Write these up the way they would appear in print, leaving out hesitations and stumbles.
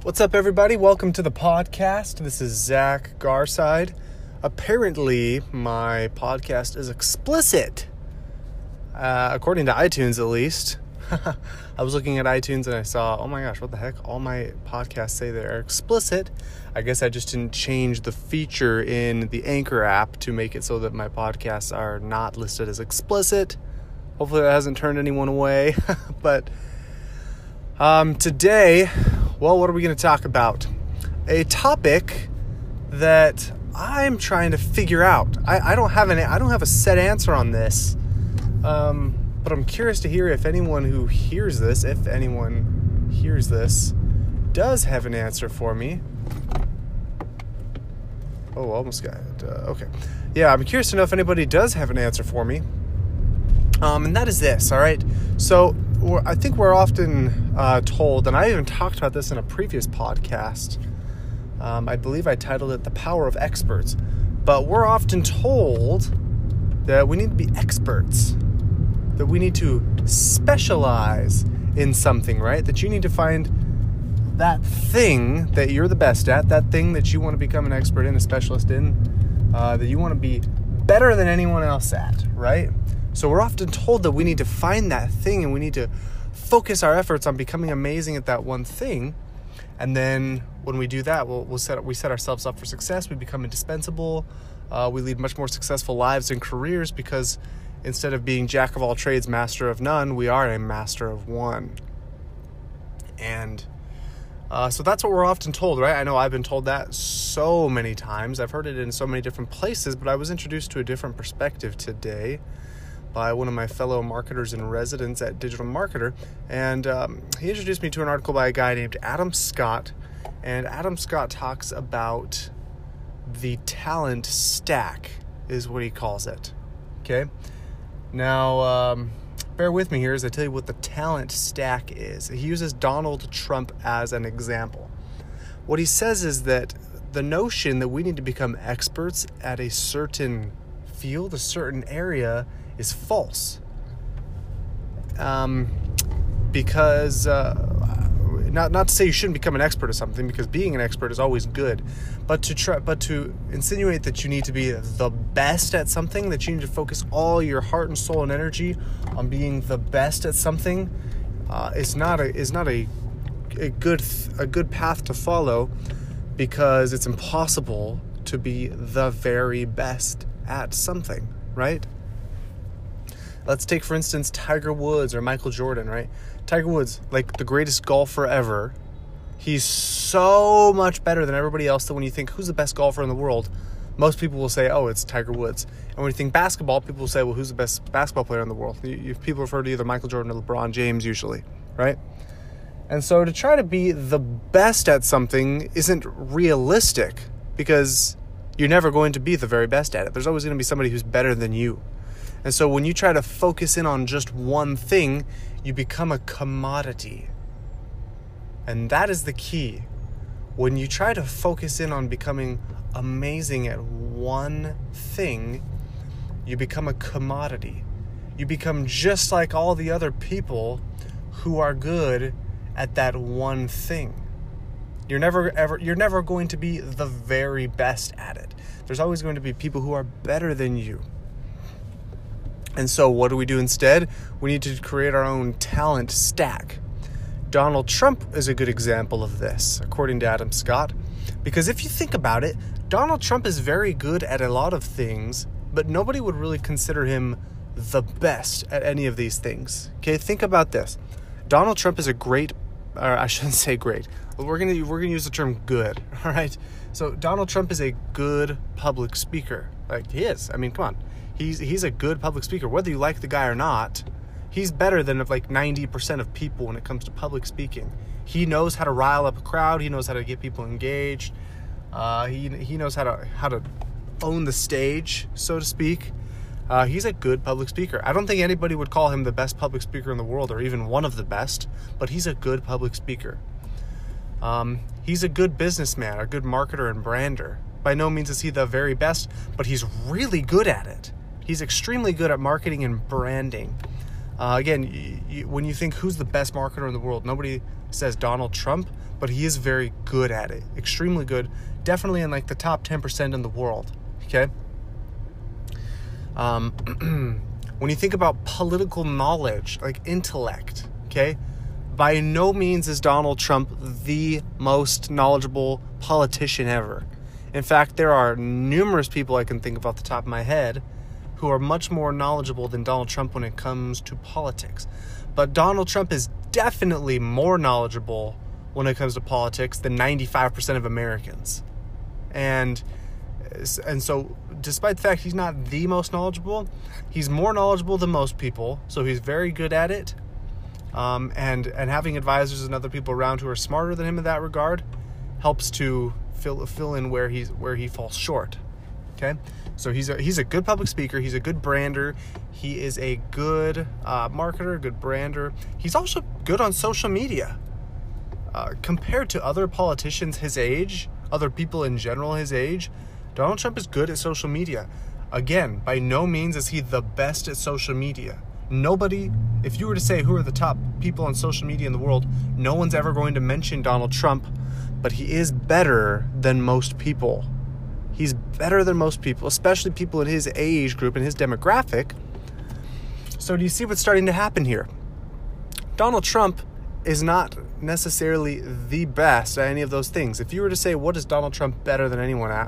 What's up, everybody? Welcome to the podcast. This is Zach Garside. Apparently, my podcast is explicit, according to iTunes at least. I was looking at iTunes and I saw, oh my gosh, what the heck? All my podcasts say they're explicit. I guess I just didn't change the feature in the Anchor app to make it so that my podcasts are not listed as explicit. Hopefully that hasn't turned anyone away. But today, well, what are we going to talk about? A topic that I'm trying to figure out. I don't have a set answer on this. But I'm curious to hear if anyone hears this, does have an answer for me. Oh, almost got it. Okay. Yeah, I'm curious to know if anybody does have an answer for me. And that is this, all right? So I think we're often told, and I even talked about this in a previous podcast. I believe I titled it The Power of Experts. But we're often told that we need to be experts, that we need to specialize in something, right? That you need to find that thing that you're the best at, that thing that you want to become an expert in, a specialist in, that you want to be better than anyone else at, right? So we're often told that we need to find that thing and we need to focus our efforts on becoming amazing at that one thing. And then when we do that, we set ourselves up for success. We become indispensable. We lead much more successful lives and careers because instead of being jack of all trades, master of none, we are a master of one. And so that's what we're often told, right? I know I've been told that so many times. I've heard it in so many different places, but I was introduced to a different perspective today by one of my fellow marketers in residence at Digital Marketer. And he introduced me to an article by a guy named Adam Scott. And Adam Scott talks about the talent stack, is what he calls it. Okay? Now, bear with me here as I tell you what the talent stack is. He uses Donald Trump as an example. What he says is that the notion that we need to become experts at a certain field, a certain area, is false. Because not to say you shouldn't become an expert at something, because being an expert is always good, but to insinuate that you need to be the best at something, that you need to focus all your heart and soul and energy on being the best at something, is not a good path to follow, because it's impossible to be the very best at something, right? Let's take, for instance, Tiger Woods or Michael Jordan, right? Tiger Woods, like the greatest golfer ever. He's so much better than everybody else that when you think, who's the best golfer in the world? Most people will say, oh, it's Tiger Woods. And when you think basketball, people will say, well, who's the best basketball player in the world? People refer to either Michael Jordan or LeBron James usually, right? And so to try to be the best at something isn't realistic because you're never going to be the very best at it. There's always going to be somebody who's better than you. And so when you try to focus in on just one thing, you become a commodity. And that is the key. When you try to focus in on becoming amazing at one thing, you become a commodity. You become just like all the other people who are good at that one thing. You're never going to be the very best at it. There's always going to be people who are better than you. And so what do we do instead? We need to create our own talent stack. Donald Trump is a good example of this, according to Adam Scott. Because if you think about it, Donald Trump is very good at a lot of things, but nobody would really consider him the best at any of these things. Okay, think about this. Donald Trump is a great, or I shouldn't say great. We're gonna use the term good, all right? So Donald Trump is a good public speaker. Like, he is. I mean, come on. He's a good public speaker. Whether you like the guy or not, he's better than like 90% of people when it comes to public speaking. He knows how to rile up a crowd. He knows how to get people engaged. He knows how to own the stage, so to speak. He's a good public speaker. I don't think anybody would call him the best public speaker in the world or even one of the best, but he's a good public speaker. He's a good businessman, a good marketer and brander. By no means is he the very best, but he's really good at it. He's extremely good at marketing and branding. Again, when you think who's the best marketer in the world, nobody says Donald Trump, but he is very good at it. Extremely good. Definitely in like the top 10% in the world. Okay? When you think about political knowledge, like intellect, okay? By no means is Donald Trump the most knowledgeable politician ever. In fact, there are numerous people I can think of off the top of my head who are much more knowledgeable than Donald Trump when it comes to politics. But Donald Trump is definitely more knowledgeable when it comes to politics than 95% of Americans. And so, despite the fact he's not the most knowledgeable, he's more knowledgeable than most people, so he's very good at it. And having advisors and other people around who are smarter than him in that regard helps to fill in where he falls short. Okay, so he's a good public speaker. He's a good brander. He is a good marketer, good brander. He's also good on social media. Compared to other politicians his age, other people in general his age, Donald Trump is good at social media. Again, by no means is he the best at social media. Nobody, if you were to say who are the top people on social media in the world, no one's ever going to mention Donald Trump, but he is better than most people. He's better than most people, especially people in his age group and his demographic. So do you see what's starting to happen here? Donald Trump is not necessarily the best at any of those things. If you were to say, what is Donald Trump better than anyone at?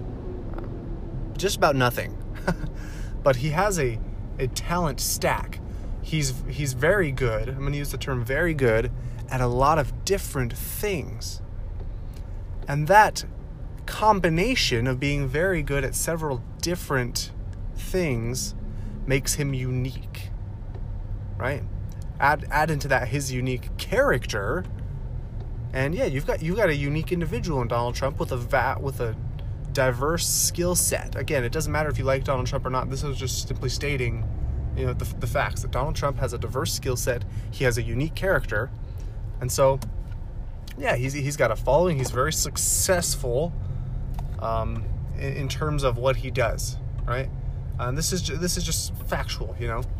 Just about nothing. But he has a talent stack. He's very good. I'm going to use the term very good at a lot of different things. And that combination of being very good at several different things makes him unique, right? Add into that his unique character, and yeah, you've got a unique individual in Donald Trump with a diverse skill set. Again, it doesn't matter if you like Donald Trump or not. This is just simply stating, the facts that Donald Trump has a diverse skill set. He has a unique character, and so yeah, he's got a following. He's very successful in terms of what he does, right? This is just factual,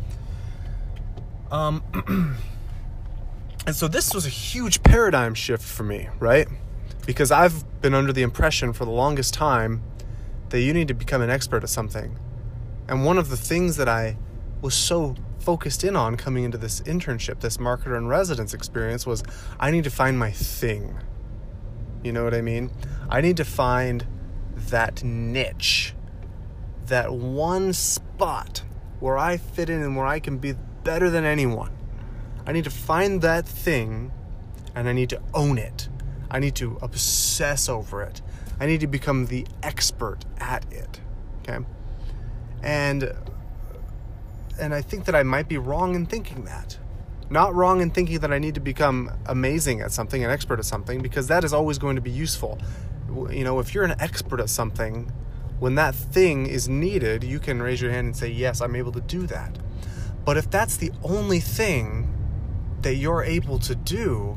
And so this was a huge paradigm shift for me, right? Because I've been under the impression for the longest time that you need to become an expert at something. And one of the things that I was so focused in on coming into this internship, this marketer in residence experience, was I need to find my thing. You know what I mean? I need to find that niche, that one spot where I fit in and where I can be better than anyone. I need to find that thing and I need to own it. I need to obsess over it. I need to become the expert at it. Okay? And I think that I might be wrong in thinking that. Not wrong in thinking that I need to become amazing at something, an expert at something, because that is always going to be useful. If you're an expert at something, when that thing is needed, you can raise your hand and say, yes, I'm able to do that. But if that's the only thing that you're able to do,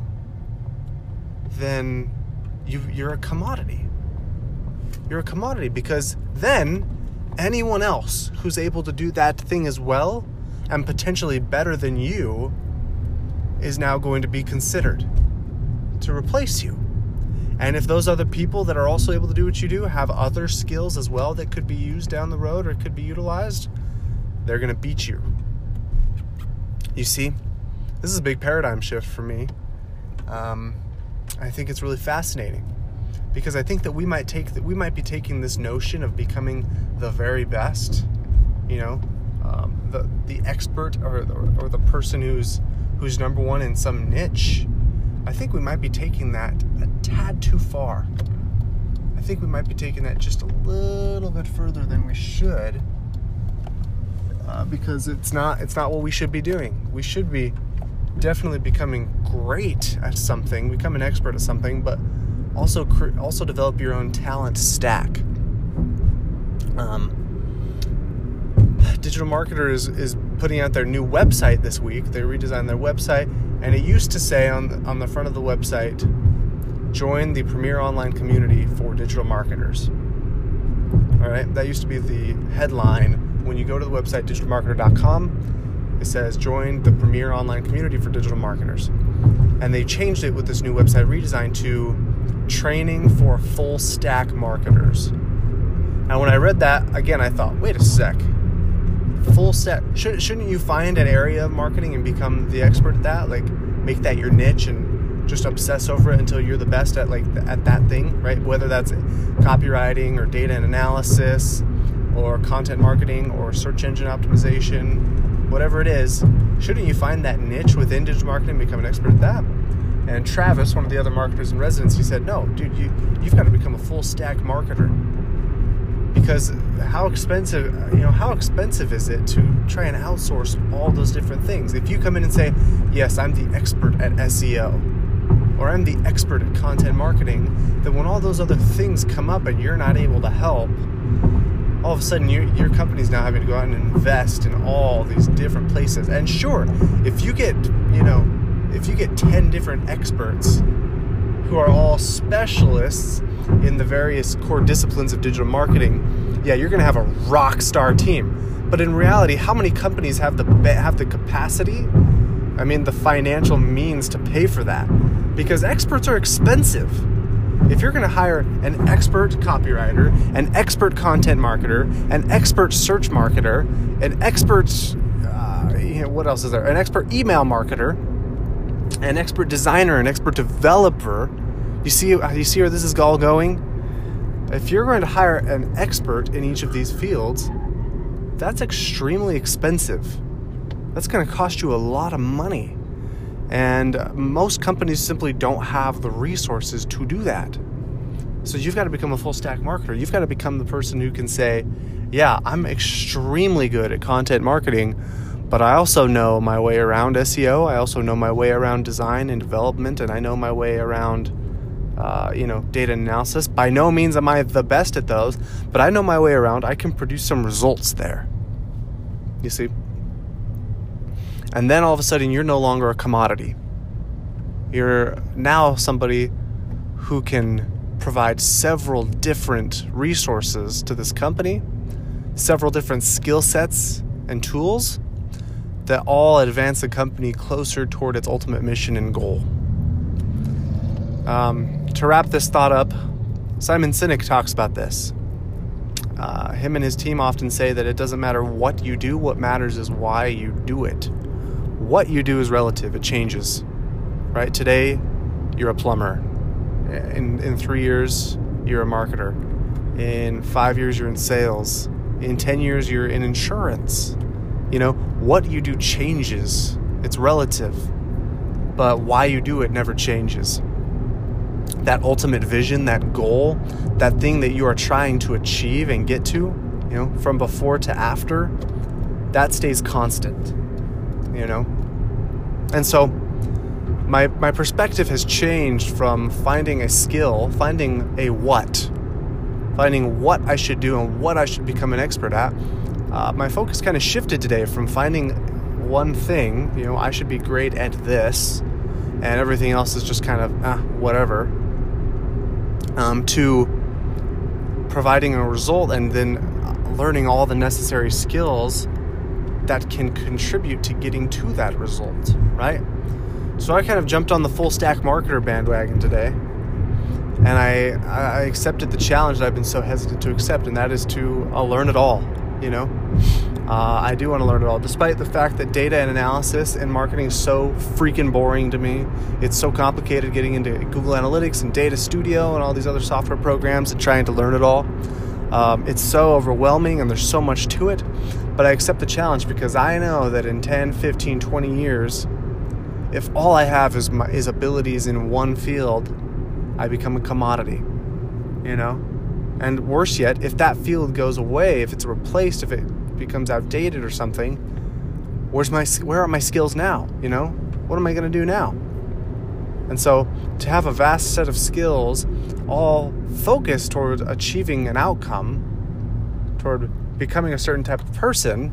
then you're a commodity. You're a commodity, because then anyone else who's able to do that thing as well and potentially better than you is now going to be considered to replace you. And if those other people that are also able to do what you do have other skills as well that could be used down the road or could be utilized, they're going to beat you. You see, this is a big paradigm shift for me. I think it's really fascinating because I think that we might be taking this notion of becoming the very best, the expert or the person who's number one in some niche. I think we might be taking that a tad too far. I think we might be taking that just a little bit further than we should, because it's not what we should be doing. We should be definitely becoming great at something, become an expert at something, but also develop your own talent stack. Digital Marketer is putting out their new website this week. They redesigned their website, and it used to say on the front of the website, join the premier online community for digital marketers. All right, that used to be the headline when you go to the website digitalmarketer.com. It says, join the premier online community for digital marketers. And they changed it with this new website redesign to training for full stack marketers. And when I read that, again, I thought, wait a sec. Full stack. Shouldn't you find an area of marketing and become the expert at that? Like, make that your niche and just obsess over it until you're the best at at that thing, right? Whether that's copywriting or data and analysis or content marketing or search engine optimization, whatever it is, shouldn't you find that niche within digital marketing and become an expert at that? And Travis, one of the other marketers in residence, he said, no, dude, you've got to become a full stack marketer. Because how expensive is it to try and outsource all those different things? If you come in and say, yes, I'm the expert at SEO, or I'm the expert at content marketing, then when all those other things come up and you're not able to help, all of a sudden your company's now having to go out and invest in all these different places. And sure, if you get 10 different experts who are all specialists in the various core disciplines of digital marketing, yeah, you're going to have a rock star team. But in reality, how many companies have the capacity, the financial means to pay for that? Because experts are expensive. If you're going to hire an expert copywriter, an expert content marketer, an expert search marketer, an expert, what else is there? An expert email marketer, an expert designer, an expert developer. You see where this is all going? If you're going to hire an expert in each of these fields, that's extremely expensive. That's going to cost you a lot of money. And most companies simply don't have the resources to do that. So you've got to become a full stack marketer. You've got to become the person who can say, yeah, I'm extremely good at content marketing, but I also know my way around SEO. I also know my way around design and development, and I know my way around data analysis. By no means am I the best at those, but I know my way around. I can produce some results there. You see? And then all of a sudden, you're no longer a commodity. You're now somebody who can provide several different resources to this company, several different skill sets and tools that all advance the company closer toward its ultimate mission and goal. To wrap this thought up, Simon Sinek talks about this. Him and his team often say that it doesn't matter what you do, what matters is why you do it. What you do is relative, it changes. Right? Today, you're a plumber. In 3 years, you're a marketer. In 5 years, you're in sales. In 10 years, you're in insurance. What you do changes. It's relative. But why you do it never changes. That ultimate vision, that goal, that thing that you are trying to achieve and get to, from before to after, that stays constant, And so my perspective has changed from finding a skill, finding what I should do and what I should become an expert at. My focus kind of shifted today from finding one thing, I should be great at this, and everything else is just kind of whatever, to providing a result and then learning all the necessary skills that can contribute to getting to that result, right? So I kind of jumped on the full stack marketer bandwagon today, and I accepted the challenge that I've been so hesitant to accept, and that is to learn it all, I do want to learn it all, despite the fact that data and analysis and marketing is so freaking boring to me. It's so complicated getting into Google Analytics and Data Studio and all these other software programs and trying to learn it all. It's so overwhelming and there's so much to it, but I accept the challenge because I know that in 10, 15, 20 years, if all I have is abilities in one field, I become a commodity, And worse yet, if that field goes away, if it's replaced, if it becomes outdated or something, where are my skills now? What am I going to do now? And so to have a vast set of skills all focused toward achieving an outcome, toward becoming a certain type of person,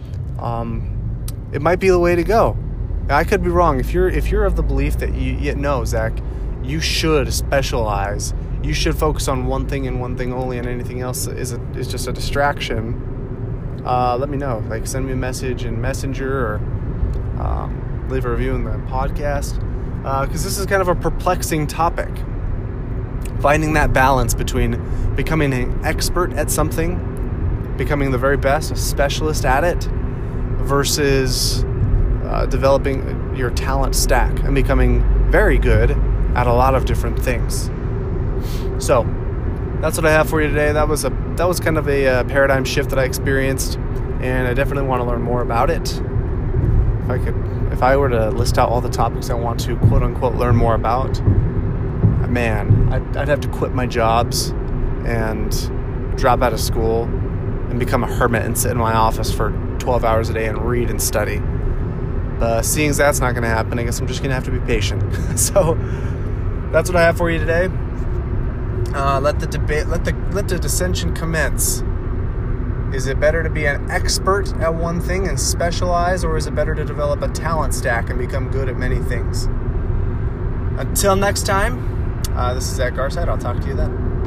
it might be the way to go. I could be wrong. If you're of the belief that Zach, you should specialize. You should focus on one thing and one thing only, and anything else is just a distraction. let me know. Like, send me a message in Messenger or leave a review in the podcast. Because this is kind of a perplexing topic. Finding that balance between becoming an expert at something, becoming the very best, a specialist at it, versus developing your talent stack and becoming very good at a lot of different things. So that's what I have for you today. That was kind of a paradigm shift that I experienced, and I definitely want to learn more about it. If I were to list out all the topics I want to quote unquote learn more about, man, I'd have to quit my jobs and drop out of school and become a hermit and sit in my office for 12 hours a day and read and study. Seeing as that's not going to happen, I guess I'm just going to have to be patient. So that's what I have for you today. Let the dissension commence. Is it better to be an expert at one thing and specialize, or is it better to develop a talent stack and become good at many things? Until next time, this is Zach Garside. I'll talk to you then.